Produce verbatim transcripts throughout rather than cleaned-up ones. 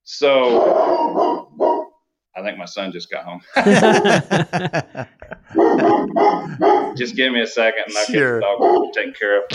So I think my son just got home. Just give me a second and I'll Sure. get the dog taken care of.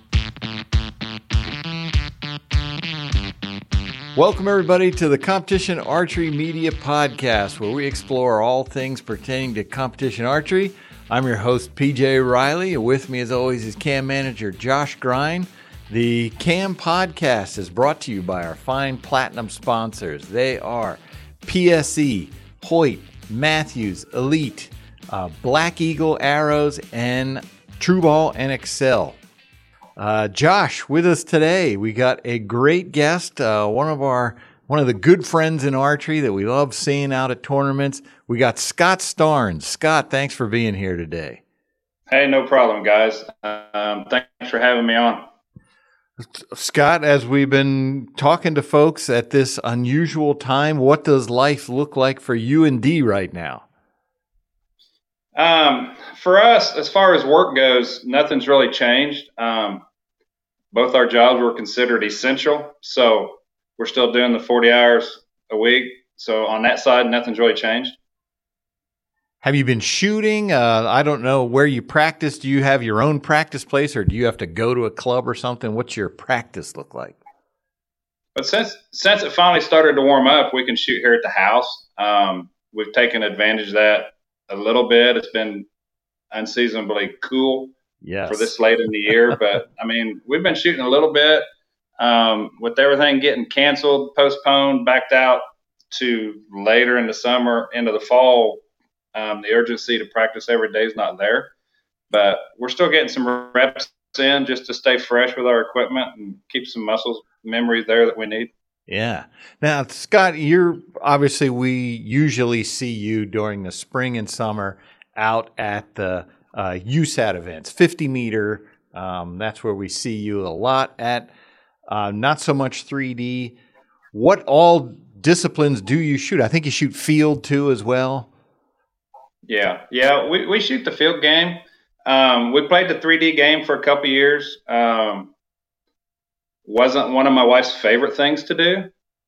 Welcome, everybody, to the Competition Archery Media Podcast, where we explore all things pertaining to competition archery. I'm your host, P J Riley. With me, as always, is Cam Manager Josh Grine. The Cam Podcast is brought to you by our fine platinum sponsors. They are P S E, Hoyt, Matthews, Elite, uh, Black Eagle Arrows, and True Ball and Excel. Uh, Josh, with us today, we got a great guest, uh, one of our one of the good friends in archery that we love seeing out at tournaments. We got Scott Starnes. Scott, thanks for being here today. Hey, no problem, guys. Um, thanks for having me on. Scott, as we've been talking to folks at this unusual time, what does life look like for you and Dee right now? Um, for us, as far as work goes, nothing's really changed. Um, both our jobs were considered essential, so we're still doing the forty hours a week. So on that side, nothing's really changed. Have you been shooting? Uh, I don't know where you practice. Do you have your own practice place, or do you have to go to a club or something? What's your practice look like? But since since it finally started to warm up, we can shoot here at the house. Um, we've taken advantage of that a little bit. It's been unseasonably cool yes. for this late in the year, but I mean, we've been shooting a little bit um, with everything getting canceled, postponed, backed out to later in the summer, into the fall. Um, the urgency to practice every day is not there, but we're still getting some reps in just to stay fresh with our equipment and keep some muscles memory there that we need. Yeah. Now, Scott, you're obviously, we usually see you during the spring and summer out at the uh, U S A T events, fifty meter. Um, that's where we see you a lot at. Uh, not so much three D. What all disciplines do you shoot? I think you shoot field too as well. Yeah, yeah, we, we shoot the field game. Um, we played the three D game for a couple years. Um, wasn't one of my wife's favorite things to do.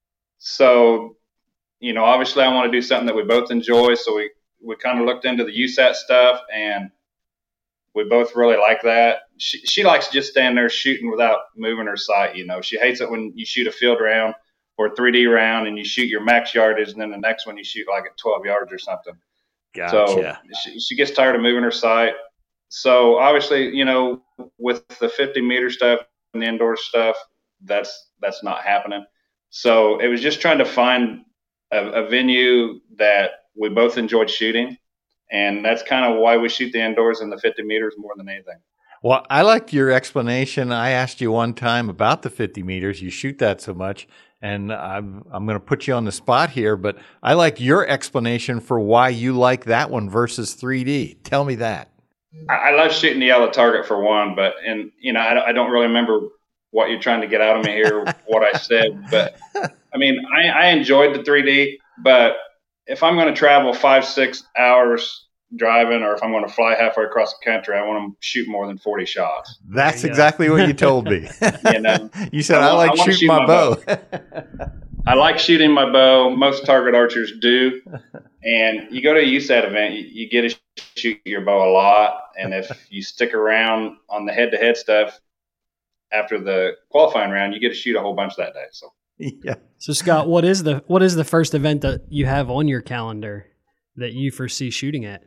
So, you know, obviously I want to do something that we both enjoy. So we, we kind of looked into the U S A T stuff, and we both really like that. She, she likes to just stand there shooting without moving her sight. You know, she hates it when you shoot a field round or a three D round and you shoot your max yardage, and then the next one you shoot like at twelve yards or something. Gotcha. So she, she gets tired of moving her sight. So obviously, you know, with the fifty meter stuff and the indoor stuff, that's that's not happening. So it was just trying to find a, a venue that we both enjoyed shooting, and that's kind of why we shoot the indoors and the fifty meters more than anything. Well, I liked your explanation. I asked you one time about the fifty meters. You shoot that so much, and I'm I'm going to put you on the spot here, but I like your explanation for why you like that one versus three D. Tell me that. I, I love shooting the yellow target for one, but and you know I, I don't really remember what you're trying to get out of me here, what I said, but I mean I, I enjoyed the three D, but if I'm going to travel five six hours driving, or if I'm going to fly halfway across the country, I want to shoot more than forty shots. That's exactly what you told me. You know, you said I, want, I like I shooting shoot my, my bow. bow. I like shooting my bow. Most target archers do. And you go to a U S A T event, you, you get to shoot your bow a lot. And if you stick around on the head-to-head stuff after the qualifying round, you get to shoot a whole bunch that day. So yeah. So Scott, what is the what is the first event that you have on your calendar that you foresee shooting at?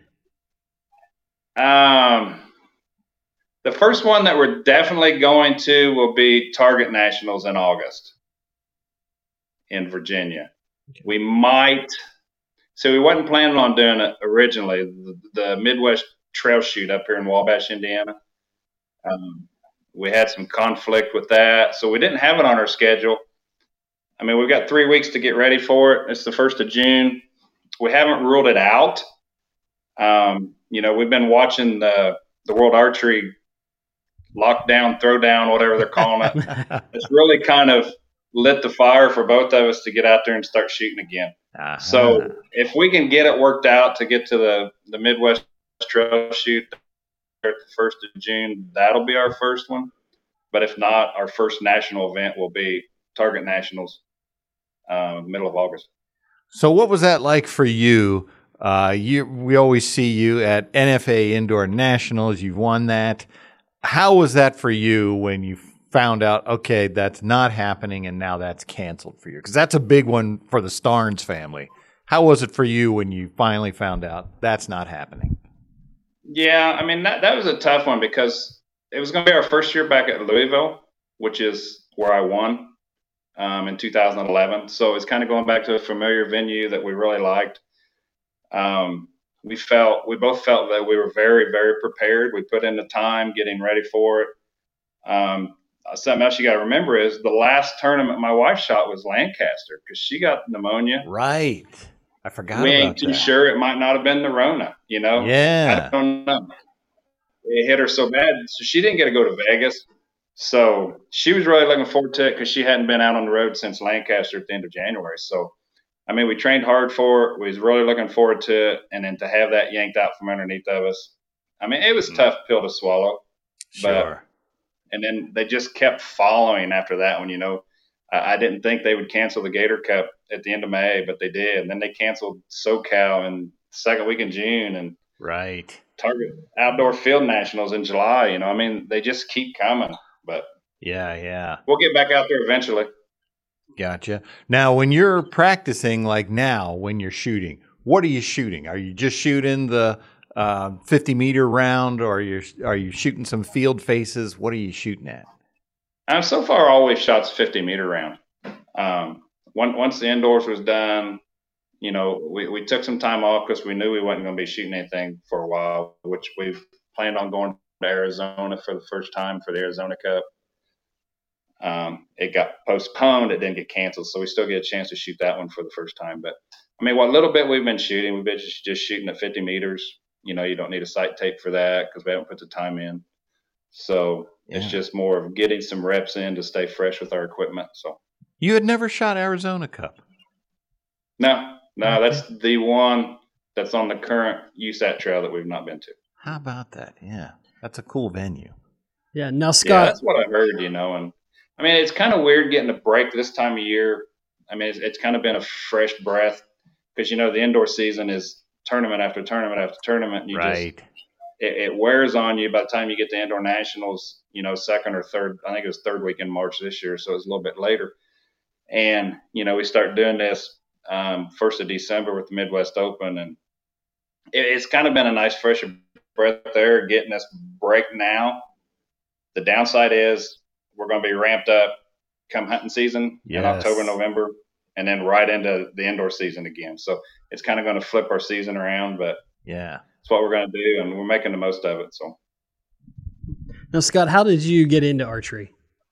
Um, the first one that we're definitely going to will be Target Nationals in August in Virginia. Okay. We might, so we wasn't planning on doing it originally, the, the Midwest Trail Shoot up here in Wabash, Indiana. Um, we had some conflict with that, so we didn't have it on our schedule. I mean, we've got three weeks to get ready for it. It's the first of June. We haven't ruled it out. Um, you know, we've been watching the the World Archery lockdown, throwdown, whatever they're calling it. It's really kind of lit the fire for both of us to get out there and start shooting again. Uh-huh. So if we can get it worked out to get to the, the Midwest Trail Shoot at the first of June, that'll be our first one. But if not, our first national event will be Target Nationals uh, middle of August. So what was that like for you? Uh, you we always see you at N F A Indoor Nationals. You've won that. How was that for you when you found out, okay, that's not happening and now that's canceled for you? Because that's a big one for the Starnes family. How was it for you when you finally found out that's not happening? Yeah, I mean, that, that was a tough one because it was going to be our first year back at Louisville, which is where I won um, in two thousand eleven. So it's kind of going back to a familiar venue that we really liked. Um, we felt, we both felt that we were very, very prepared. We put in the time getting ready for it. Um, something else you got to remember is the last tournament my wife shot was Lancaster because she got pneumonia. Right. I forgot we about ain't too that. sure it might not have been the Rona, you know? Yeah. I don't know. It hit her so bad. So she didn't get to go to Vegas. So she was really looking forward to it because she hadn't been out on the road since Lancaster at the end of January. So, I mean, we trained hard for it. We was really looking forward to it. And then to have that yanked out from underneath of us, I mean, it was a tough pill to swallow. Sure. But, and then they just kept following after that one, you know. I, I didn't think they would cancel the Gator Cup at the end of May, but they did. And then they canceled SoCal in the second week in June and right. Target Outdoor Field Nationals in July. You know, I mean, they just keep coming. But yeah, yeah. We'll get back out there eventually. Gotcha. Now, when you're practicing, like now, when you're shooting, what are you shooting? Are you just shooting the uh, fifty meter round, or are you are you shooting some field faces? What are you shooting at? Um, so far, all we've shot's fifty meter round. Um, one, once the indoors was done, you know, we, we took some time off because we knew we wasn't going to be shooting anything for a while, which we've planned on going to Arizona for the first time for the Arizona Cup. Um, it got postponed. It didn't get canceled. So we still get a chance to shoot that one for the first time. But I mean, what little bit we've been shooting, we've been just, just shooting at fifty meters. You know, you don't need a sight tape for that because we haven't put the time in. So yeah. It's just more of getting some reps in to stay fresh with our equipment. So you had never shot Arizona Cup? No, no, okay. That's the one that's on the current U S A T trail that we've not been to. How about that? Yeah, that's a cool venue. Yeah, now Scott. Yeah, that's what I heard, you know, and I mean, it's kind of weird getting a break this time of year. I mean, it's, it's kind of been a fresh breath because, you know, the indoor season is tournament after tournament after tournament. And you right. Just, it, it wears on you by the time you get to indoor nationals, you know, second or third, I think it was third week in March this year. So it was a little bit later. And, you know, we start doing this um, first of December with the Midwest Open. And it, it's kind of been a nice fresh breath there, getting this break now. The downside is, we're going to be ramped up come hunting season yes. in October, November, and then right into the indoor season again. So it's kind of going to flip our season around, but yeah, it's what we're going to do, and we're making the most of it. So now, Scott, how did you get into archery?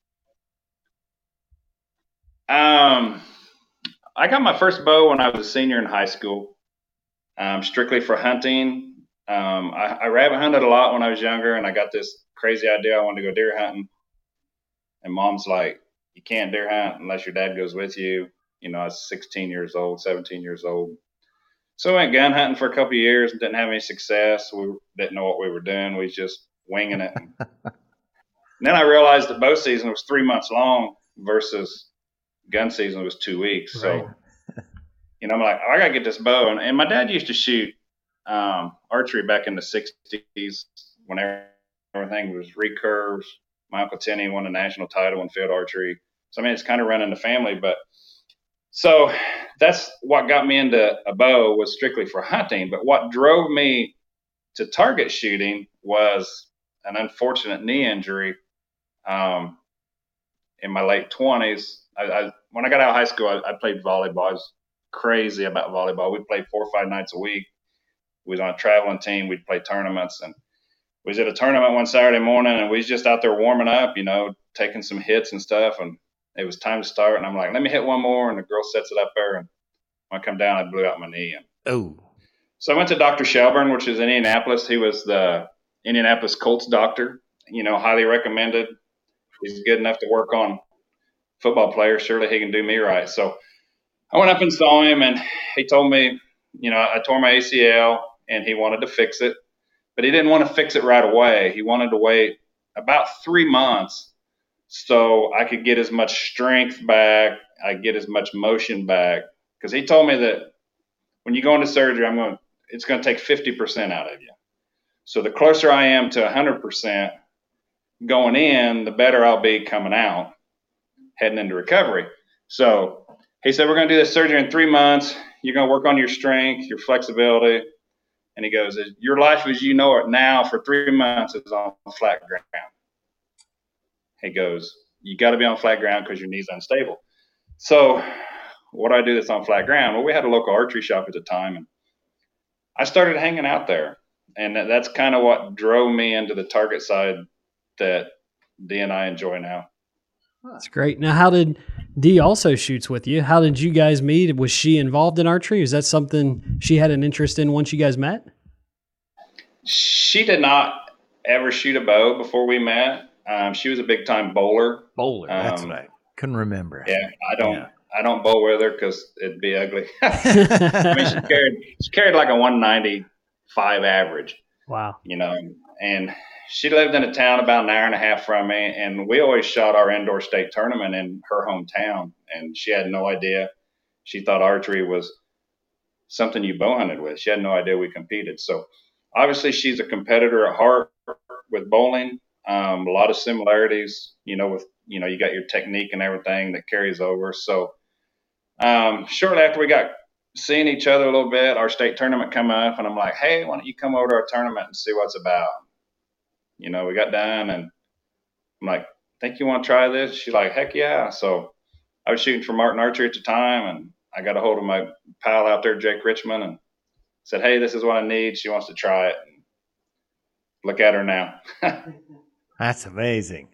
Um, I got my first bow when I was a senior in high school, um, strictly for hunting. Um, I, I rabbit hunted a lot when I was younger, and I got this crazy idea I wanted to go deer hunting. And Mom's like, you can't deer hunt unless your dad goes with you. You know, I was sixteen years old, seventeen years old. So I went gun hunting for a couple of years and didn't have any success. We didn't know what we were doing. We was just winging it. And then I realized that bow season was three months long versus gun season was two weeks. So, right. you know, I'm like, oh, I got to get this bow. And, and my dad used to shoot um, archery back in the sixties when everything was recurves. My Uncle Tenny won a national title in field archery. So, I mean, it's kind of running the family. But so that's what got me into a bow was strictly for hunting. But what drove me to target shooting was an unfortunate knee injury um, in my late twenties. I, I, when I got out of high school, I, I played volleyball. I was crazy about volleyball. We played four or five nights a week. We was on a traveling team. We'd play tournaments. And we was at a tournament one Saturday morning, and we was just out there warming up, you know, taking some hits and stuff. And it was time to start. And I'm like, let me hit one more. And the girl sets it up there. And when I come down, I blew out my knee. And oh. So I went to Doctor Shelburne, which is in Indianapolis. He was the Indianapolis Colts doctor, you know, highly recommended. He's good enough to work on football players. Surely he can do me right. So I went up and saw him, and he told me, you know, I tore my A C L, and he wanted to fix it. But he didn't want to fix it right away. He wanted to wait about three months so I could get as much strength back. I get as much motion back, because he told me that when you go into surgery, I'm going. It's going to take fifty percent out of you. So the closer I am to one hundred percent going in, the better I'll be coming out, heading into recovery. So he said, we're going to do this surgery in three months. You're going to work on your strength, your flexibility. And he goes, your life as you know it now for three months is on flat ground. He goes, you got to be on flat ground because your knee's unstable. So what do I do that's on flat ground? Well, we had a local archery shop at the time, and I started hanging out there. And that's kind of what drove me into the target side that Dee and I enjoy now. That's great. Now, how did Dee also shoots with you? How did you guys meet? Was she involved in archery? Is that something she had an interest in once you guys met? She did not ever shoot a bow before we met. Um, she was a big time bowler. Bowler, that's um, right. Couldn't remember. Yeah, I don't. Yeah. I don't bowl with her because it'd be ugly. I mean, she carried she carried like a one ninety-five average. Wow. You know, and she lived in a town about an hour and a half from me, and we always shot our indoor state tournament in her hometown, and she had no idea. She thought archery was something you bow hunted with. She had no idea we competed. So obviously she's a competitor at heart with bowling. Um, a lot of similarities, you know, with, you know, you got your technique and everything that carries over. So um, shortly after we got seeing each other a little bit, our state tournament come up, and I'm like, hey, why don't you come over to our tournament and see what it's about? You know, we got done, and I'm like, think you want to try this? She's like, heck yeah. So I was shooting for Martin Archery at the time, and I got a hold of my pal out there, Jake Richmond, and said, hey, this is what I need. She wants to try it. And look at her now. That's amazing.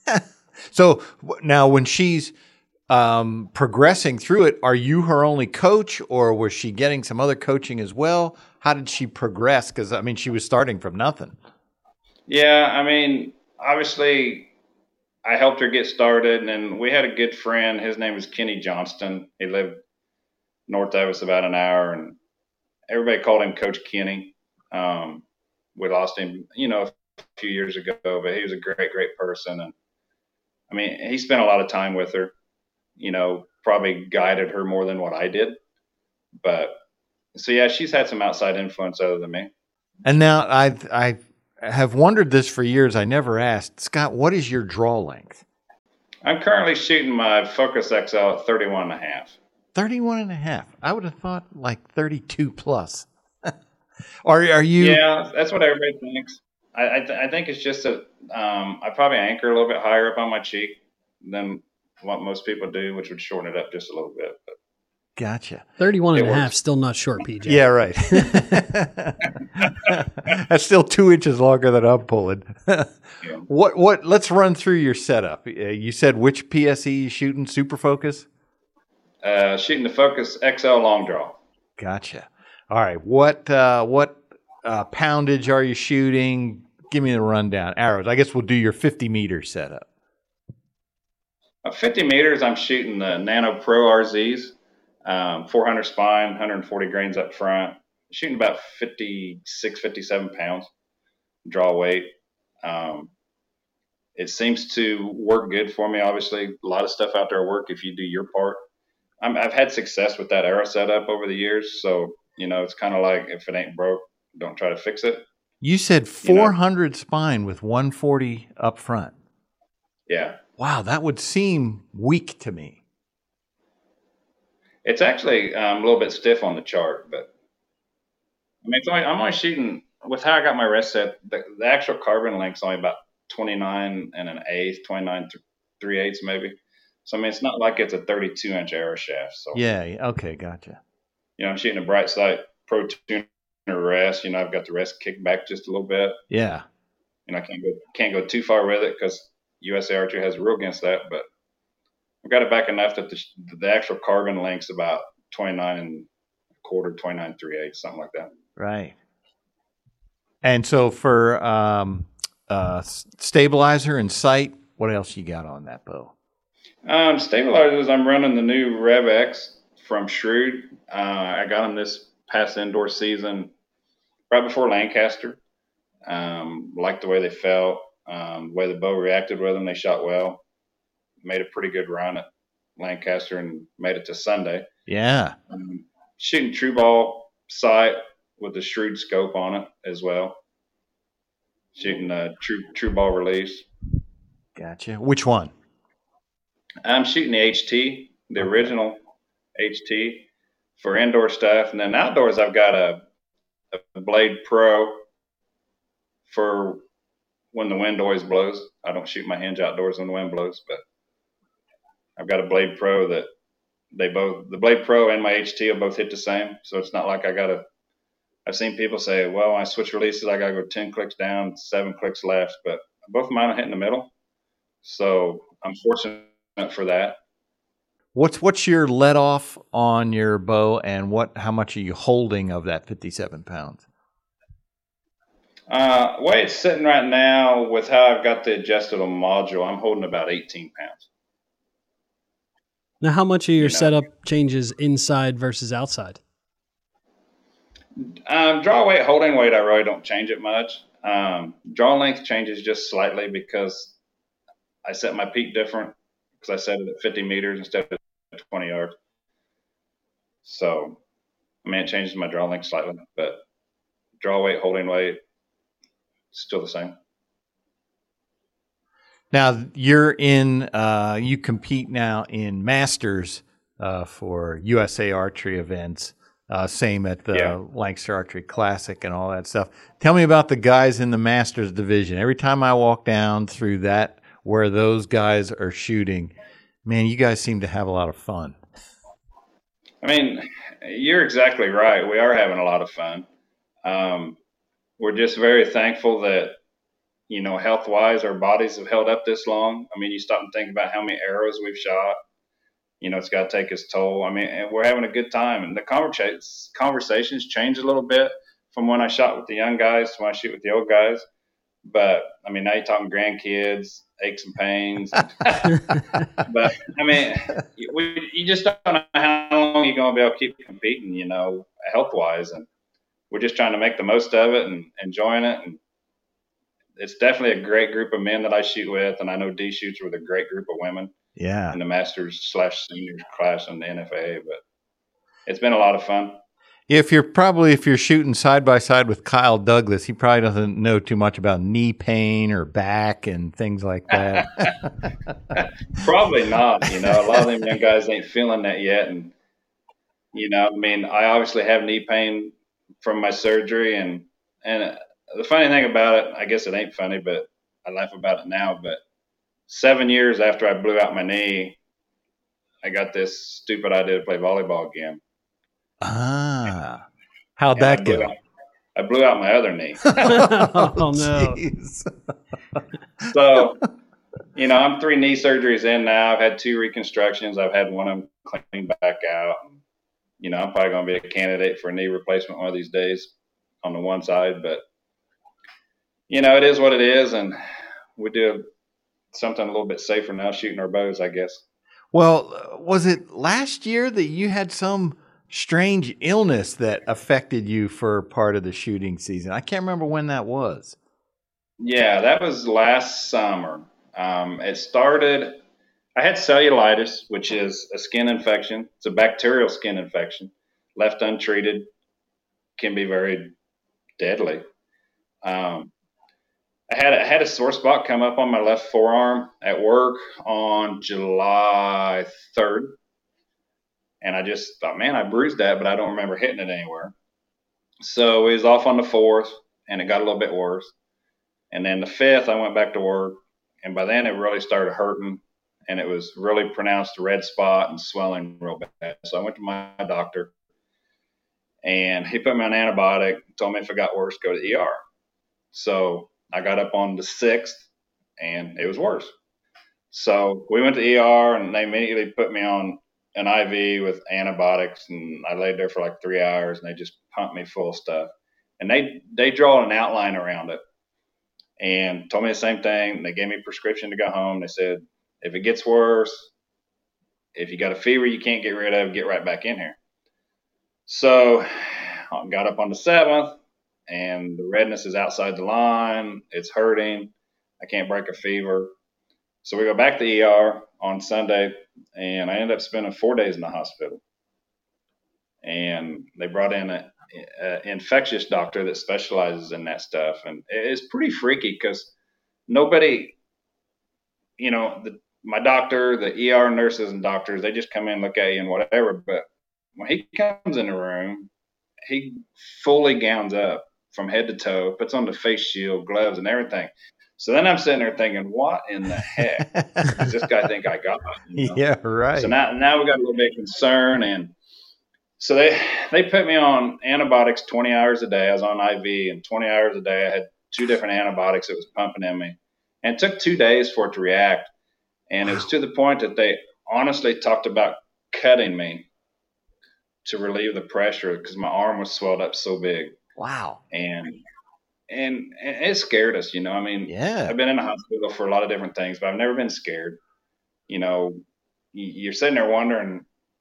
So now when she's um, progressing through it, are you her only coach, or was she getting some other coaching as well? How did she progress? Because, I mean, she was starting from nothing. Yeah, I mean, obviously I helped her get started, and we had a good friend. His name was Kenny Johnston. He lived north of us about an hour, and everybody called him Coach Kenny. Um, we lost him, you know, a few years ago, but he was a great, great person. And I mean, he spent a lot of time with her, you know, probably guided her more than what I did. But so, yeah, she's had some outside influence other than me. And now I I have wondered this for years. I never asked, Scott, what is your draw length? I'm currently shooting my Focus X L at thirty-one and a half. thirty-one and a half. I would have thought like thirty-two plus. Are are you? Yeah, that's what everybody thinks. I I, th- I think it's just that um, I probably anchor a little bit higher up on my cheek than what most people do, which would shorten it up just a little bit. But gotcha. thirty-one and a half, still not short, P J. Yeah, right. That's still two inches longer than I'm pulling. Yeah. What what? Let's run through your setup. Uh, you said which P S E you shooting? Super Focus. Uh, shooting the Focus X L long draw. Gotcha. All right. What uh, what uh, poundage are you shooting? Give me the rundown. Arrows. I guess we'll do your fifty meter setup. Uh, fifty meters, I'm shooting the Nano Pro R Zs, um, four hundred spine, one hundred forty grains up front. Shooting about fifty-six, fifty-seven pounds draw weight. Um, it seems to work good for me. Obviously, a lot of stuff out there work if you do your part. I'm, I've had success with that arrow setup over the years, so you know it's kind of like if it ain't broke, don't try to fix it. You said four hundred you know? Spine with one forty up front. Yeah. Wow, that would seem weak to me. It's actually um, a little bit stiff on the chart, but I mean, it's only, I'm only shooting with how I got my rest set. The, the actual carbon length's only about twenty-nine and an eighth, twenty-nine th- three eighths maybe. So I mean, it's not like it's a thirty-two inch arrow shaft. So yeah, okay, gotcha. You know, I'm shooting a Bright Sight Pro Tuner rest. You know, I've got the rest kicked back just a little bit. Yeah. You know, I can't go can't go too far with it because U S A Archery has a rule against that. But I've got it back enough that the, the actual carbon length's about twenty-nine and a quarter, twenty-nine three eighths, something like that. Right. And so for um, uh, stabilizer and sight, what else you got on that bow? Um, stabilizers, I'm running the new Rev X from Shrewd. Uh, I got them this past indoor season, right before Lancaster. Um, liked the way they felt, um, the way the bow reacted with them. They shot well. made a pretty good run at Lancaster and made it to Sunday. Yeah. Um, shooting true ball sight with a shrewd scope on it as well. Shooting a true true ball release. Gotcha. Which one? I'm shooting the H T, the okay. original H T for indoor stuff. And then outdoors, I've got a, a Blade Pro for when the wind always blows. I don't shoot my hinge outdoors when the wind blows, but I've got a Blade Pro that they both, the Blade Pro and my H T will both hit the same. So it's not like I got to, I've seen people say, well, when I switch releases, I got to go ten clicks down, seven clicks left, but both of mine are hitting the middle. So I'm fortunate for that. What's what's your let off on your bow, and what how much are you holding of that fifty-seven pounds? Uh, way it's sitting right now with how I've got the adjustable module, I'm holding about eighteen pounds. Now, how much of your you know, setup changes inside versus outside? Um, draw weight, holding weight, I really don't change it much. Um, draw length changes just slightly because I set my peak different because I set it at fifty meters instead of twenty yards. So, I mean, it changes my draw length slightly, but draw weight, holding weight, still the same. Now you're in, uh, you compete now in Masters uh, for U S A Archery events. Uh, same at the yeah. Lancaster Archery Classic and all that stuff. Tell me about the guys in the Masters division. Every time I walk down through that, where those guys are shooting, man, you guys seem to have a lot of fun. I mean, you're exactly right. We are having a lot of fun. Um, we're just very thankful that, you know, health-wise, our bodies have held up this long. I mean, you stop and think about how many arrows we've shot. You know, it's got to take its toll. I mean, and we're having a good time. And the conversations, conversations change a little bit from when I shot with the young guys to when I shoot with the old guys. But, I mean, now you're talking grandkids, aches and pains. But, I mean, we, you just don't know how long you're going to be able to keep competing, you know, health-wise. And we're just trying to make the most of it and enjoying it. And it's definitely a great group of men that I shoot with. And I know D shoots with a great group of women. Yeah. In the Masters slash Seniors class in the N F A A. But it's been a lot of fun. If you're probably, if you're shooting side by side with Kyle Douglas, he probably doesn't know too much about knee pain or back and things like that. Probably not. You know, a lot of them young guys ain't feeling that yet. And, you know, I mean, I obviously have knee pain from my surgery. And, and the funny thing about it, I guess it ain't funny, but I laugh about it now. But seven years after I blew out my knee, I got this stupid idea to play volleyball again. Ah, how'd that I go? Out, I blew out my other knee. Oh, no. So, you know, I'm three knee surgeries in now. I've had two reconstructions. I've had one of them cleaned back out. You know, I'm probably going to be a candidate for a knee replacement one of these days on the one side. But, you know, it is what it is. And we do something a little bit safer now, shooting our bows, I guess. Well, was it last year that you had some strange illness that affected you for part of the shooting season? I can't remember when that was. Yeah, that was last summer. Um, it started, I had cellulitis, which is a skin infection. It's a bacterial skin infection. Left untreated can be very deadly. Um, I had, I had a sore spot come up on my left forearm at work on July third. And I just thought, man, I bruised that, but I don't remember hitting it anywhere. So it was off on the fourth, and it got a little bit worse. And then the fifth, I went back to work, and by then it really started hurting, and it was really pronounced red spot and swelling real bad. So I went to my doctor, and he put me on antibiotic, told me if it got worse, go to the E R. So I got up on the sixth, and it was worse. So we went to the E R, and they immediately put me on an I V with antibiotics, and I laid there for like three hours, and they just pumped me full of stuff. And they they draw an outline around it and told me the same thing. They gave me a prescription to go home. They said, if it gets worse, if you got a fever you can't get rid of, get right back in here. So I got up on the seventh, and the redness is outside the line. It's hurting. I can't break a fever. So we go back to the E R, on Sunday, and I ended up spending four days in the hospital. And they brought in a, a infectious doctor that specializes in that stuff, and it's pretty freaky because nobody, you know, the, my doctor, the E R nurses and doctors, they just come in, look at you, and whatever. But when he comes in the room, he fully gowns up from head to toe, puts on the face shield, gloves, and everything. So then I'm sitting there thinking, what in the heck does this guy think I got? You know? Yeah, right. So now, now we got a little bit of concern, and so they they put me on antibiotics twenty hours a day. I was on I V, and twenty hours a day I had two different antibiotics that was pumping in me, and it took two days for it to react. And it was to the point that they honestly talked about cutting me to relieve the pressure because my arm was swelled up so big. Wow. And and, and it scared us, you know. I mean, yeah. I've been in the hospital for a lot of different things, but I've never been scared. You know, you're sitting there wondering,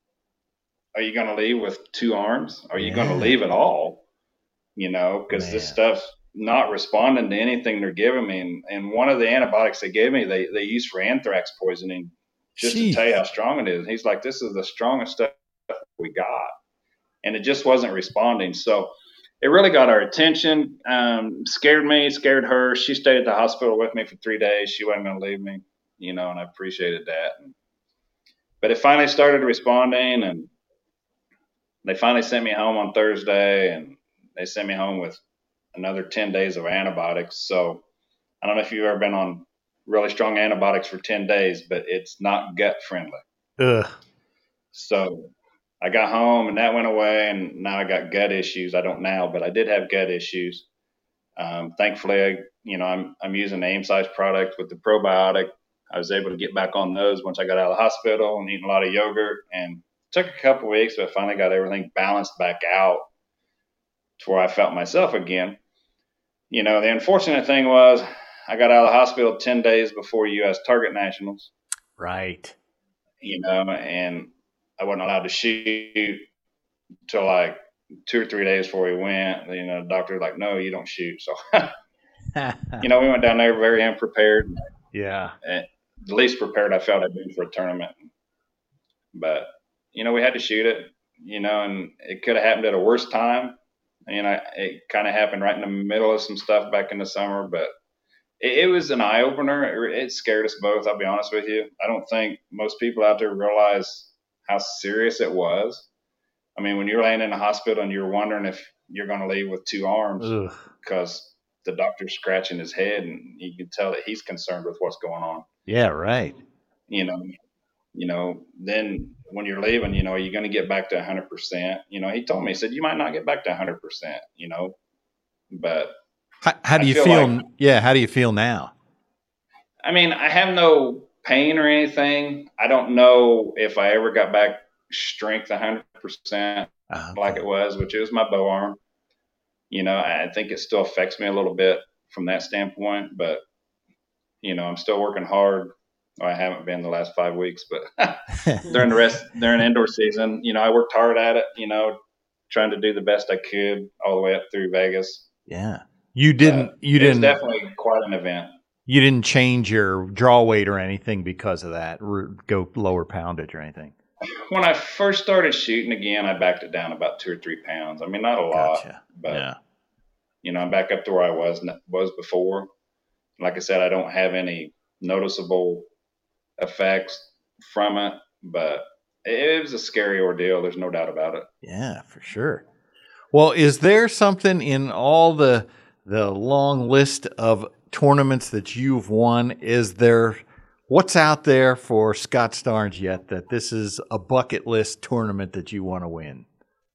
are you going to leave with two arms? Are you yeah. going to leave at all? You know, because this stuff's not responding to anything they're giving me. And, and one of the antibiotics they gave me, they, they used for anthrax poisoning, just Jeez. to tell you how strong it is. And he's like, this is the strongest stuff we got. And it just wasn't responding. So it really got our attention, um, scared me, scared her. She stayed at the hospital with me for three days. She wasn't going to leave me, you know, and I appreciated that. And, but it finally started responding, and they finally sent me home on Thursday, and they sent me home with another ten days of antibiotics. So I don't know if you've ever been on really strong antibiotics for ten days, but it's not gut friendly. Ugh. So I got home, and that went away, and now I got gut issues. I don't now, but I did have gut issues. Um, thankfully, I, you know, I'm I'm using the AIM-Size product with the probiotic. I was able to get back on those once I got out of the hospital and eating a lot of yogurt. And it took a couple of weeks, but I finally got everything balanced back out to where I felt myself again. You know, the unfortunate thing was I got out of the hospital ten days before U S Target Nationals. Right. You know, and I wasn't allowed to shoot until like two or three days before we went. You know, the doctor was like, no, you don't shoot. So, you know, we went down there very unprepared. Yeah. And the least prepared I felt I'd been for a tournament. But, you know, we had to shoot it, you know, and it could have happened at a worse time. You know, it kind of happened right in the middle of some stuff back in the summer, but it, it was an eye opener. It, it scared us both. I'll be honest with you. I don't think most people out there realize how serious it was. I mean, when you're laying in the hospital and you're wondering if you're going to leave with two arms Ugh. because the doctor's scratching his head and you can tell that he's concerned with what's going on. Yeah, right. You know, you know, then when you're leaving, you know, are you going to get back to one hundred percent? You know, he told me, he said, you might not get back to one hundred percent, you know, but. How, how do you feel? feel like, yeah, how do you feel now? I mean, I have no pain or anything. I don't know if I ever got back strength one hundred percent uh, like it was, which is my bow arm. You know, I think it still affects me a little bit from that standpoint, but, you know, I'm still working hard. Well, I haven't been the last five weeks, but during the rest, during indoor season, you know, I worked hard at it, you know, trying to do the best I could all the way up through Vegas. Yeah. You didn't, but you didn't, definitely quite an event. You didn't change your draw weight or anything because of that, go lower poundage or anything. When I first started shooting again, I backed it down about two or three pounds. I mean, not a lot, gotcha. but yeah. you know, I'm back up to where I was was before. Like I said, I don't have any noticeable effects from it, but it was a scary ordeal. There's no doubt about it. Yeah, for sure. Well, is there something in all the the long list of tournaments that you've won? Is there what's out there for Scott Starnes yet that this is a bucket list tournament that you want to win?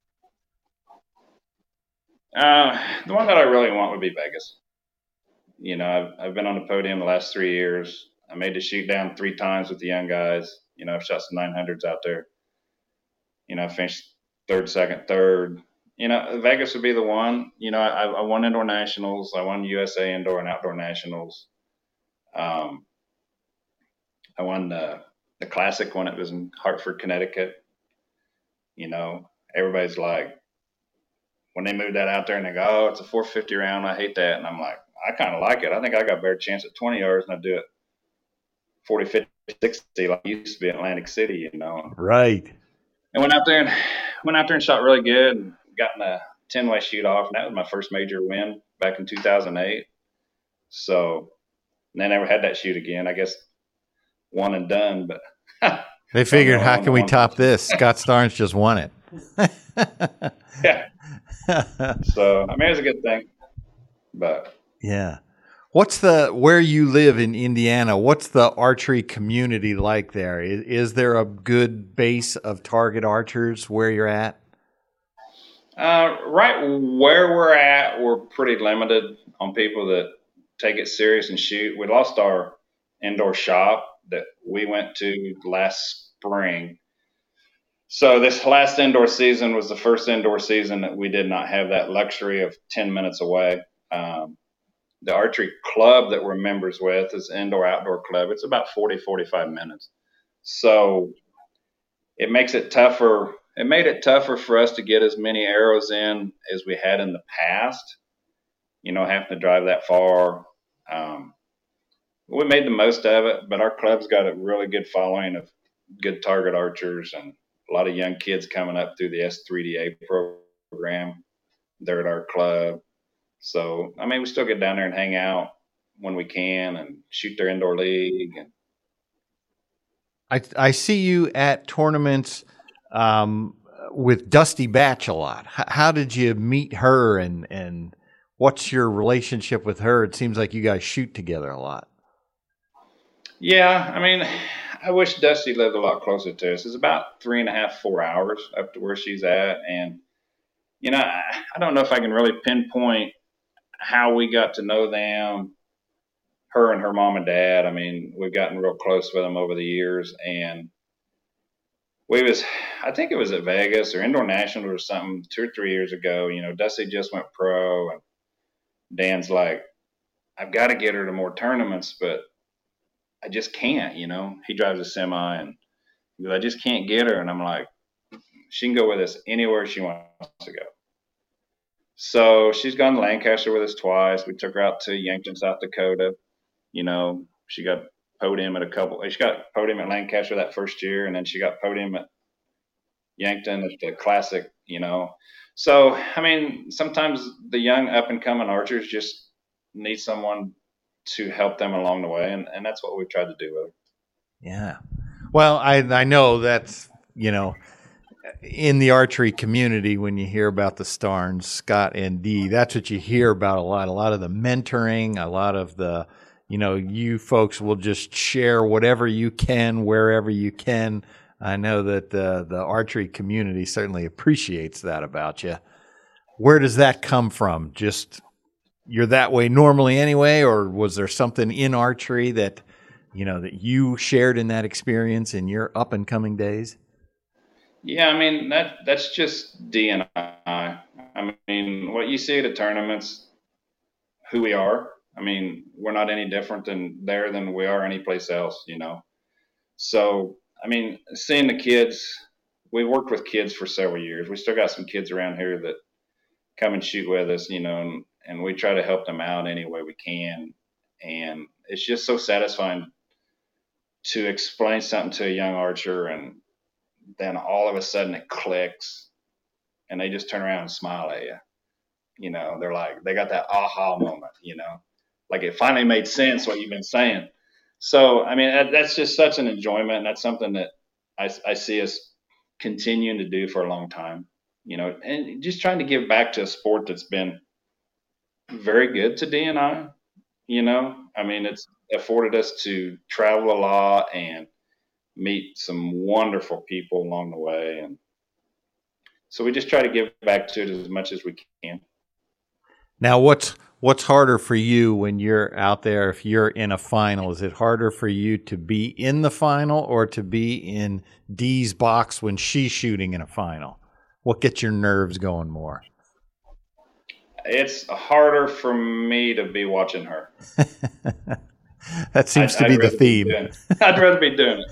Uh, the one that I really want would be Vegas. You know, I've I've been on the podium the last three years. I made the shoot down three times with the young guys. You know, I've shot some nine hundreds out there. You know, I finished third, second, third. You know, Vegas would be the one. You know, I, I won indoor nationals. I won U S A indoor and outdoor nationals. Um, I won the the classic when it was in Hartford, Connecticut. You know, everybody's like, when they moved that out there and they go, oh, it's a four fifty round. I hate that. And I'm like, I kind of like it. I think I got a better chance at twenty yards than I do at forty, fifty sixty like it used to be Atlantic City, you know. Right. And went out there and went out there and shot really good and got in a ten-way shoot off. And that was my first major win back in two thousand eight. So and I never had that shoot again. I guess one and done, but they figured, how can we top this? Scott Starnes just won it. Yeah. So I mean, it was a good thing. But yeah. What's the, where you live in Indiana, what's the archery community like there? Is, is there a good base of target archers where you're at? Uh, right where we're at, we're pretty limited on people that take it serious and shoot. We lost our indoor shop that we went to last spring. So this last indoor season was the first indoor season that we did not have that luxury of ten minutes away. Um, The archery club that we're members with is indoor outdoor club. It's about forty, forty-five minutes. So it makes it tougher. It made it tougher for us to get as many arrows in as we had in the past, you know, having to drive that far. Um, we made the most of it, but our club's got a really good following of good target archers and a lot of young kids coming up through the S three D A program. They're at our club. So, I mean, we still get down there and hang out when we can and shoot their indoor league. And I I see you at tournaments um, with Dusty Batch a lot. H- how did you meet her, and, and what's your relationship with her? It seems like you guys shoot together a lot. Yeah, I mean, I wish Dusty lived a lot closer to us. It's about three and a half, four hours up to where she's at. And, you know, I, I don't know if I can really pinpoint how we got to know them, her and her mom and dad. I mean, we've gotten real close with them over the years. And we was, I think it was at Vegas or Indoor National or something two or three years ago. You know, Dusty just went pro, and Dan's like, I've got to get her to more tournaments, but I just can't, you know. He drives a semi, and he goes, I just can't get her. And I'm like, she can go with us anywhere she wants to go. So she's gone to Lancaster with us twice. We took her out to Yankton, South Dakota. You know, she got podium at a couple. She got podium at Lancaster that first year, and then she got podium at Yankton at the Classic, you know. So, I mean, sometimes the young up-and-coming archers just need someone to help them along the way, and, and that's what we've tried to do with her. Yeah. Well, I I know that's, you know, in the archery community, when you hear about the Starnes, Scott and Dee, that's what you hear about a lot. A lot of the mentoring, a lot of the, you know, you folks will just share whatever you can, wherever you can. I know that the, the archery community certainly appreciates that about you. Where does that come from? Just you're that way normally anyway, or was there something in archery that, you know, that you shared in that experience in your up and coming days? Yeah, I mean, that that's just Dee and I. I mean, what you see at the tournaments, who we are. I mean, we're not any different than there than we are anyplace else, you know. So, I mean, seeing the kids, we worked with kids for several years. We still got some kids around here that come and shoot with us, you know, and, and we try to help them out any way we can. And it's just so satisfying to explain something to a young archer, and then all of a sudden it clicks and they just turn around and smile at you. You know, they're like, they got that aha moment, you know, like it finally made sense what you've been saying. So, I mean, that, that's just such an enjoyment. And that's something that I, I see us continuing to do for a long time, you know, and just trying to give back to a sport that's been very good to Dee and I, you know. I mean, it's afforded us to travel a lot and meet some wonderful people along the way. And so we just try to give back to it as much as we can. Now, what's what's harder for you when you're out there? If you're in a final, is it harder for you to be in the final or to be in Dee's box when she's shooting in a final? What gets your nerves going more? It's harder for me to be watching her. That seems I'd, to be I'd the theme. Be I'd rather be doing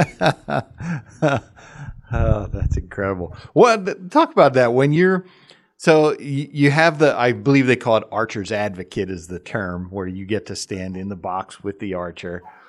it. Oh, that's incredible. What? Talk about that. When you're, so you have the, I believe they call it archer's advocate is the term, where you get to stand in the box with the archer.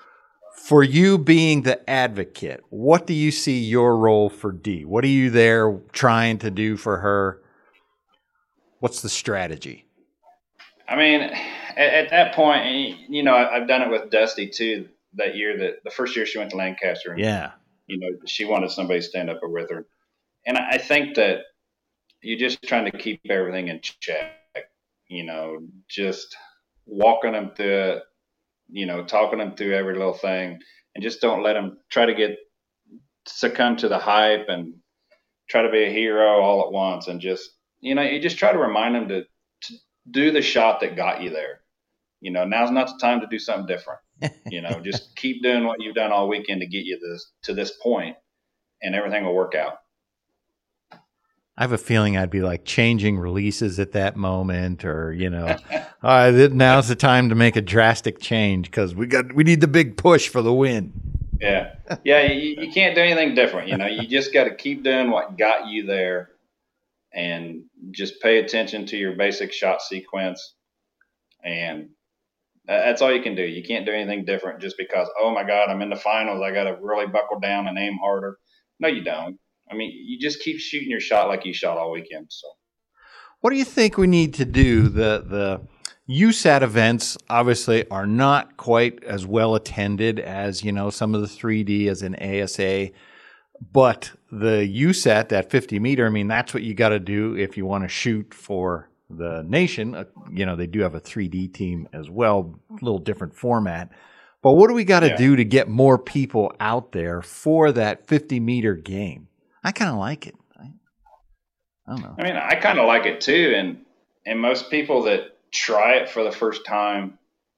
For you being the advocate, what do you see your role for Dee? What are you there trying to do for her? What's the strategy? I mean, at, at that point, you know, I've done it with Dusty too. That year, that the first year she went to Lancaster, and, yeah, you know, she wanted somebody to stand up with her, and I think that you're just trying to keep everything in check. You know, just walking them through it, you know, talking them through every little thing, and just don't let them try to get succumb to the hype and try to be a hero all at once. And just, you know, you just try to remind them to, to do the shot that got you there. You know, now's not the time to do something different. You know, just keep doing what you've done all weekend to get you this to this point, and everything will work out. I have a feeling I'd be like changing releases at that moment, or, you know, uh, now's the time to make a drastic change because we got we need the big push for the win. Yeah, yeah, you, you can't do anything different. You know, you just got to keep doing what got you there, and just pay attention to your basic shot sequence, and that's all you can do. You can't do anything different just because, oh my God, I'm in the finals, I got to really buckle down and aim harder. No, you don't. I mean, you just keep shooting your shot like you shot all weekend. So, what do you think we need to do? The the U S A T events obviously are not quite as well attended as, you know, some of the three D as in A S A, but the U S A T, that fifty meter, I mean, that's what you got to do if you want to shoot for the nation. Uh, you know, they do have a three D team as well, a little different format. But what do we got to yeah. do to get more people out there for that fifty meter game? I kind of like it. I, I don't know. I mean, I kind of like it too. And, and most people that try it for the first time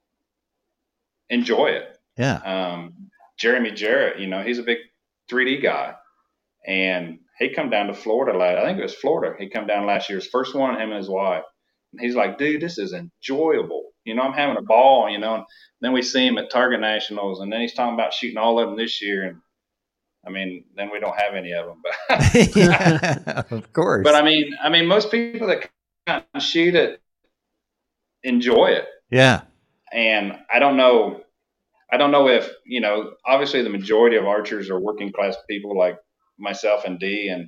enjoy it. Yeah. Um, Jeremy Jarrett, you know, he's a big three D guy, and he come down to Florida last, I think it was Florida. He come down last year, his first one, him and his wife. And he's like, dude, this is enjoyable. You know, I'm having a ball, you know, and then we see him at Target Nationals, and then he's talking about shooting all of them this year. And I mean, then we don't have any of them, but yeah, of course. But I mean, I mean, most people that kind of shoot it enjoy it. Yeah. And I don't know, I don't know if, you know, obviously the majority of archers are working class people like myself and Dee, and,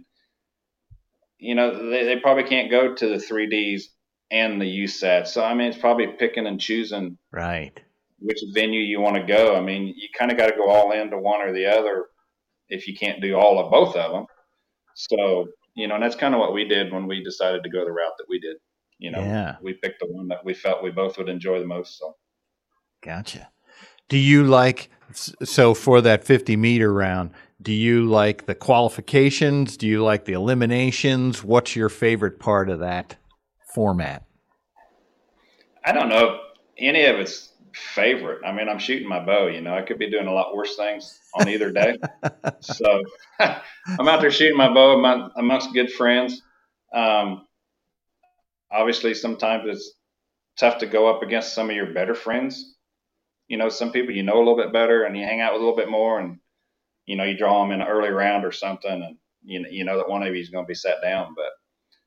you know, they, they probably can't go to the three Ds and the U S A T. So, I mean, it's probably picking and choosing right which venue you want to go. I mean, you kind of got to go all into one or the other if you can't do all of both of them. So, you know, and that's kind of what we did when we decided to go the route that we did. You know, yeah. we picked the one that we felt we both would enjoy the most. So, gotcha. Do you like, so for that fifty meter round, do you like the qualifications? Do you like the eliminations? What's your favorite part of that format? I don't know if any of it's favorite. I mean, I'm shooting my bow, you know, I could be doing a lot worse things on either day. So I'm out there shooting my bow among, amongst good friends. Um, obviously, sometimes it's tough to go up against some of your better friends. You know, some people you know a little bit better and you hang out with a little bit more, and, you know, you draw them in an early round or something, and you know, you know that one of you is going to be sat down. But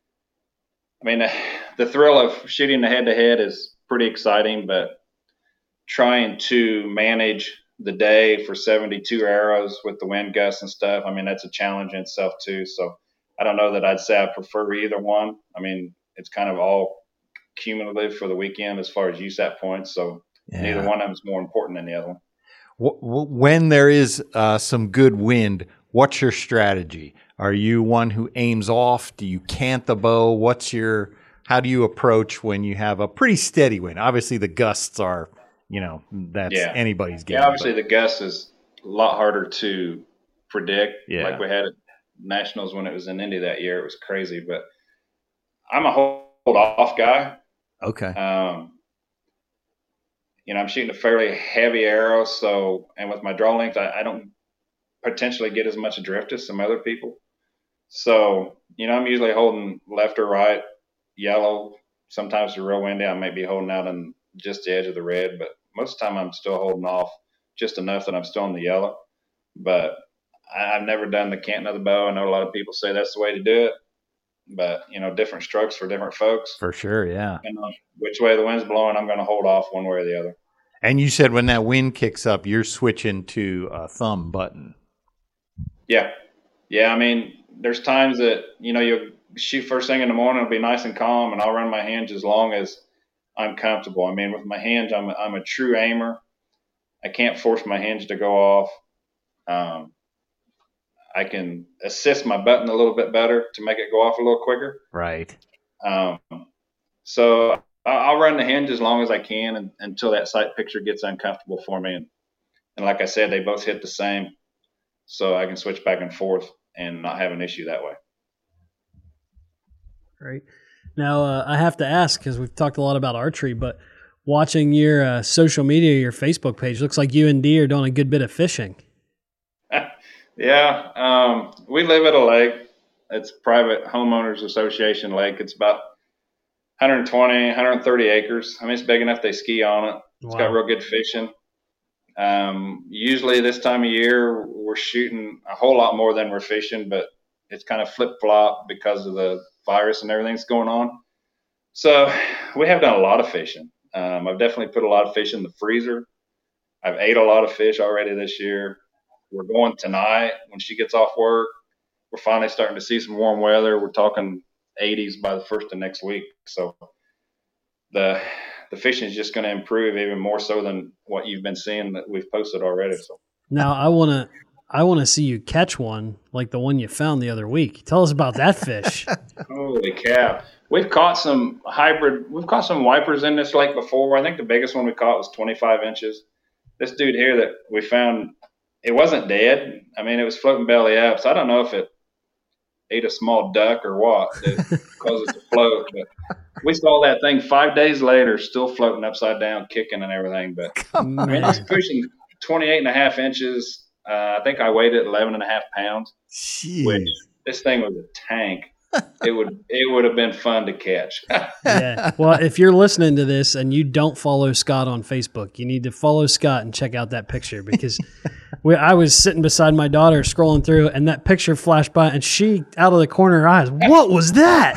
I mean, the, the thrill of shooting the head to head is pretty exciting, but trying to manage the day for seventy-two arrows with the wind gusts and stuff, I mean, that's a challenge in itself too. So I don't know that I'd say I prefer either one. I mean, it's kind of all cumulative for the weekend as far as U S A T points. So yeah. Neither one of them is more important than the other one. When there is uh, some good wind, what's your strategy? Are you one who aims off? Do you cant the bow? What's your, how do you approach when you have a pretty steady wind? Obviously the gusts are, you know, that's yeah. anybody's game. Yeah, obviously but. The gust is a lot harder to predict. Yeah. Like we had at Nationals when it was in Indy that year, it was crazy. But I'm a hold off guy. Okay. Um, you know, I'm shooting a fairly heavy arrow, so, and with my draw length, I, I don't potentially get as much drift as some other people. So, you know, I'm usually holding left or right, yellow. Sometimes it's real windy, I might be holding out on just the edge of the red, but most of the time I'm still holding off just enough that I'm still in the yellow. But I, I've never done the canting of the bow. I know a lot of people say that's the way to do it, but, you know, different strokes for different folks. For sure, yeah. And which way the wind's blowing, I'm going to hold off one way or the other. And you said when that wind kicks up, you're switching to a thumb button. Yeah. Yeah. I mean, there's times that, you know, you'll shoot first thing in the morning, it'll be nice and calm, and I'll run my hinge as long as I'm comfortable. I mean, with my hinge, I'm a, I'm a true aimer. I can't force my hinge to go off. Um, I can assist my button a little bit better to make it go off a little quicker. Right. Um, so I'll run the hinge as long as I can and, until that sight picture gets uncomfortable for me. And, and like I said, they both hit the same, so I can switch back and forth and not have an issue that way. Right. Now, uh, I have to ask, because we've talked a lot about archery, but watching your uh, social media, your Facebook page, looks like you and Dee are doing a good bit of fishing. Yeah. Um, we live at a lake. It's a private homeowners association lake. It's about one twenty, one thirty acres. I mean, it's big enough they ski on it. It's wow. got real good fishing. Um, usually this time of year, we're shooting a whole lot more than we're fishing, but it's kind of flip-flop because of the virus and everything that's going on. So we have done a lot of fishing. Um, I've definitely put a lot of fish in the freezer. I've ate a lot of fish already this year. We're going tonight when she gets off work. We're finally starting to see some warm weather. We're talking eighties by the first of next week. So the the fishing is just going to improve even more so than what you've been seeing that we've posted already. So now I want to I want to see you catch one like the one you found the other week. Tell us about that fish. Holy cow. We've caught some hybrid, we've caught some wipers in this lake before. I think the biggest one we caught was twenty-five inches. This dude here that we found, it wasn't dead. I mean, it was floating belly up. So I don't know if it ate a small duck or what that caused it to float. But we saw that thing five days later, still floating upside down, kicking and everything. But I mean, it's pushing twenty-eight and a half inches. Uh, I think I weighed it eleven and a half pounds. Jeez. Which this thing was a tank. It would it would have been fun to catch. Yeah. Well, if you're listening to this and you don't follow Scott on Facebook, you need to follow Scott and check out that picture because we, I was sitting beside my daughter scrolling through, and that picture flashed by, and she, out of the corner of her eyes, what was that?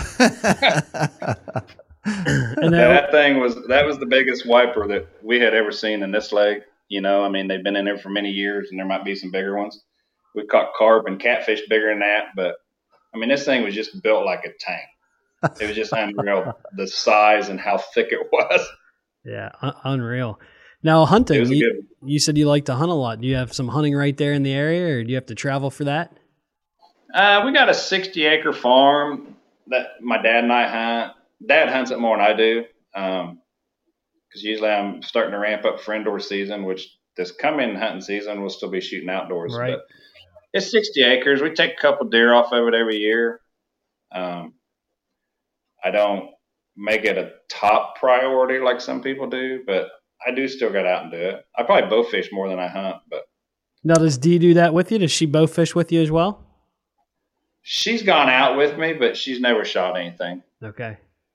And that, that thing was that was the biggest wiper that we had ever seen in this lake. You know, I mean, they've been in there for many years, and there might be some bigger ones. We caught carp and catfish bigger than that, but I mean, this thing was just built like a tank. It was just unreal, the size and how thick it was. Yeah, un- unreal. Now, hunting, you, you said you like to hunt a lot. Do you have some hunting right there in the area, or do you have to travel for that? Uh, we got a sixty-acre farm that my dad and I hunt. Dad hunts it more than I do because um, usually I'm starting to ramp up for indoor season, which this coming hunting season we'll still be shooting outdoors. Right. But it's sixty acres. We take a couple deer off of it every year. Um, I don't make it a top priority like some people do, but I do still get out and do it. I probably bow fish more than I hunt. But now, does Dee do that with you? Does she bow fish with you as well? She's gone out with me, but she's never shot anything. Okay.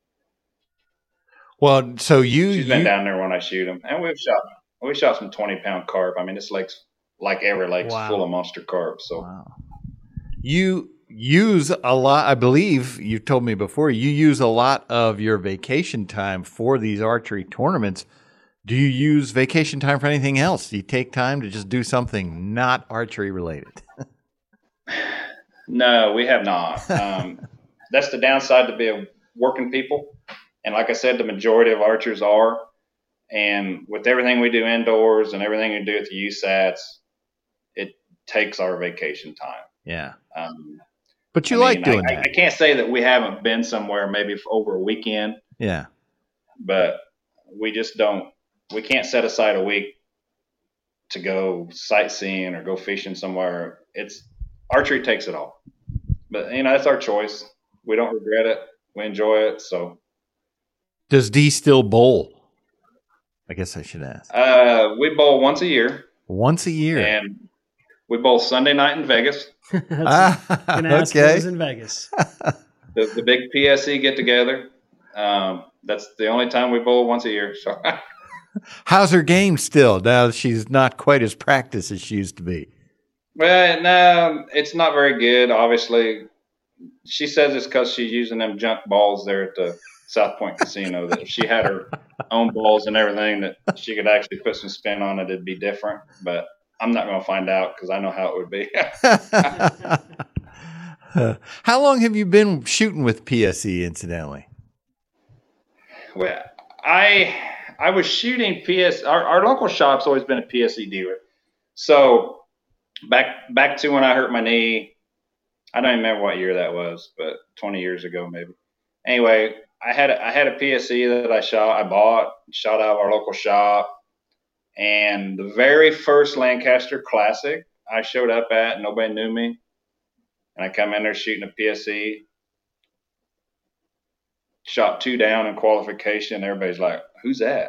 Well, so you she's been you, down there when I shoot them, and we've shot we shot some twenty pound carp. I mean, this lake's like every lake's wow. full of monster carp. So wow. You use a lot, I believe you told me before, you use a lot of your vacation time for these archery tournaments. Do you use vacation time for anything else? Do you take time to just do something not archery related? No, we have not. Um, that's the downside to be working people. And like I said, the majority of archers are. And with everything we do indoors and everything we do at the U S A Ts, it takes our vacation time. Yeah. Um, but you I like mean, doing I, that. I can't say that we haven't been somewhere maybe for over a weekend. Yeah. But we just don't, we can't set aside a week to go sightseeing or go fishing somewhere. It's archery takes it all. But, you know, that's our choice. We don't regret it. We enjoy it. So. Does Dee still bowl? I guess I should ask. Uh, we bowl once a year. Once a year. And we bowl Sunday night in Vegas. ah, gonna ask okay. who's in Vegas. the, the big P S E get together. Um, that's the only time we bowl once a year. So. How's her game still? Now she's not quite as practiced as she used to be. Well, no, it's not very good. Obviously, she says it's because she's using them junk balls there at the South Point Casino. That if she had her own balls and everything, that she could actually put some spin on it, it'd be different. But I'm not going to find out because I know how it would be. How long have you been shooting with P S E, incidentally? Well, I I was shooting P S. Our, our local shop's always been a P S E dealer. So back back to when I hurt my knee, I don't even remember what year that was, but twenty years ago maybe. Anyway, I had I had a P S E that I shot. I bought, shot out of our local shop, and the very first Lancaster Classic I showed up at, nobody knew me, and I come in there shooting a P S E. Shot two down in qualification. Everybody's like, "Who's that?"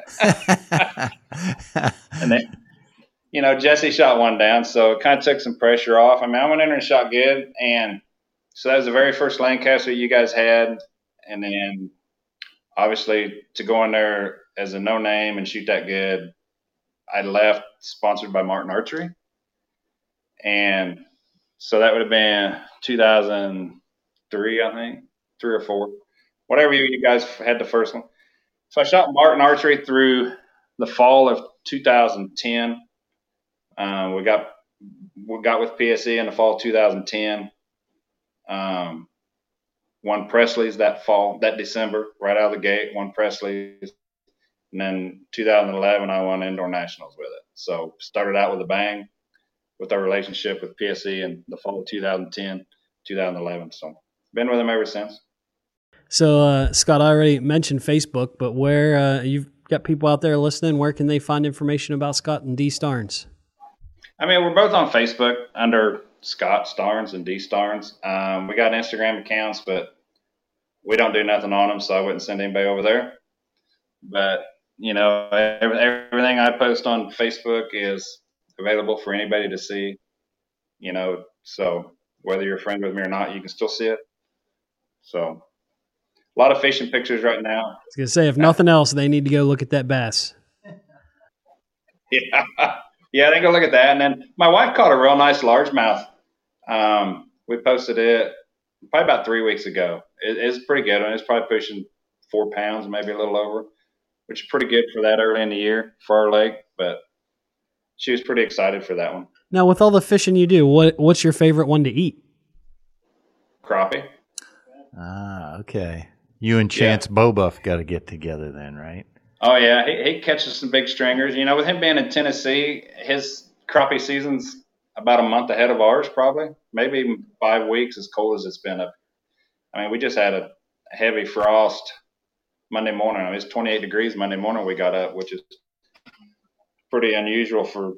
And then, you know, Jesse shot one down, so it kind of took some pressure off. I mean, I went in there and shot good, and so that was the very first Lancaster you guys had. And then, obviously, to go in there as a no name and shoot that good, I left, sponsored by Martin Archery, and so that would have been two thousand three, I think, three or four. Whatever you guys had the first one. So I shot Martin Archery through the fall of two thousand ten. Uh, we got we got with P S E in the fall of two thousand ten. Um, won Presley's that fall, that December, right out of the gate. Won Presley's, and then two thousand eleven I won indoor nationals with it. So started out with a bang with our relationship with P S E in the fall of two thousand ten, two thousand eleven. So been with them ever since. So, uh, Scott, I already mentioned Facebook, but where uh, you've got people out there listening, where can they find information about Scott and D Starnes? I mean, we're both on Facebook under Scott Starnes and D Starnes. Um, we got Instagram accounts, but we don't do nothing on them, so I wouldn't send anybody over there. But, you know, every, everything I post on Facebook is available for anybody to see, you know, so whether you're a friend with me or not, you can still see it. So a lot of fishing pictures right now. I was going to say, if nothing else, they need to go look at that bass. Yeah, yeah, they go look at that. And then my wife caught a real nice largemouth. Um, we posted it probably about three weeks ago. It, it's pretty good. I mean, it's probably pushing four pounds, maybe a little over, which is pretty good for that early in the year for our lake. But she was pretty excited for that one. Now, with all the fishing you do, what what's your favorite one to eat? Crappie. Ah, okay. You and Chance yeah. Bobuff got to get together then, right? Oh, yeah. He, he catches some big stringers. You know, with him being in Tennessee, his crappie season's about a month ahead of ours, probably. Maybe even five weeks, as cold as it's been up. I mean, we just had a heavy frost Monday morning. I mean, it's twenty-eight degrees Monday morning we got up, which is pretty unusual for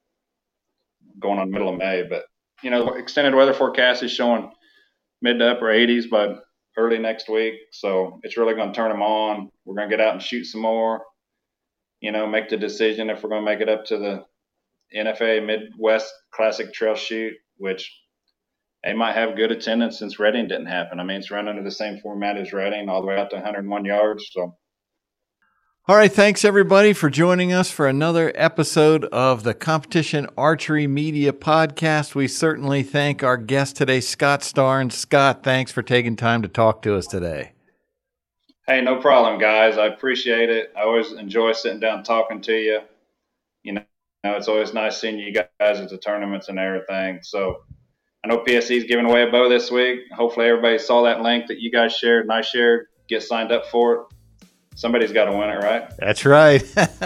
going on middle of May. But, you know, extended weather forecast is showing mid to upper eighties by early next week. So it's really going to turn them on. We're going to get out and shoot some more, you know, make the decision if we're going to make it up to the N F A Midwest Classic Trail Shoot, which they might have good attendance since Reading didn't happen. I mean, it's run under the same format as Reading, all the way out to one hundred one yards. So, all right, thanks everybody for joining us for another episode of the Competition Archery Media Podcast. We certainly thank our guest today, Scott Starnes. Scott, thanks for taking time to talk to us today. Hey, no problem, guys. I appreciate it. I always enjoy sitting down and talking to you. You know, it's always nice seeing you guys at the tournaments and everything. So I know P S E is giving away a bow this week. Hopefully everybody saw that link that you guys shared and I shared. Get signed up for it. Somebody's got to win it, right? That's right.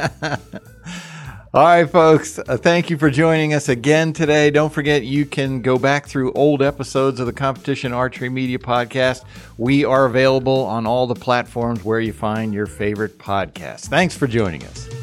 All right, folks. Uh, thank you for joining us again today. Don't forget you can go back through old episodes of the Competition Archery Media Podcast. We are available on all the platforms where you find your favorite podcasts. Thanks for joining us.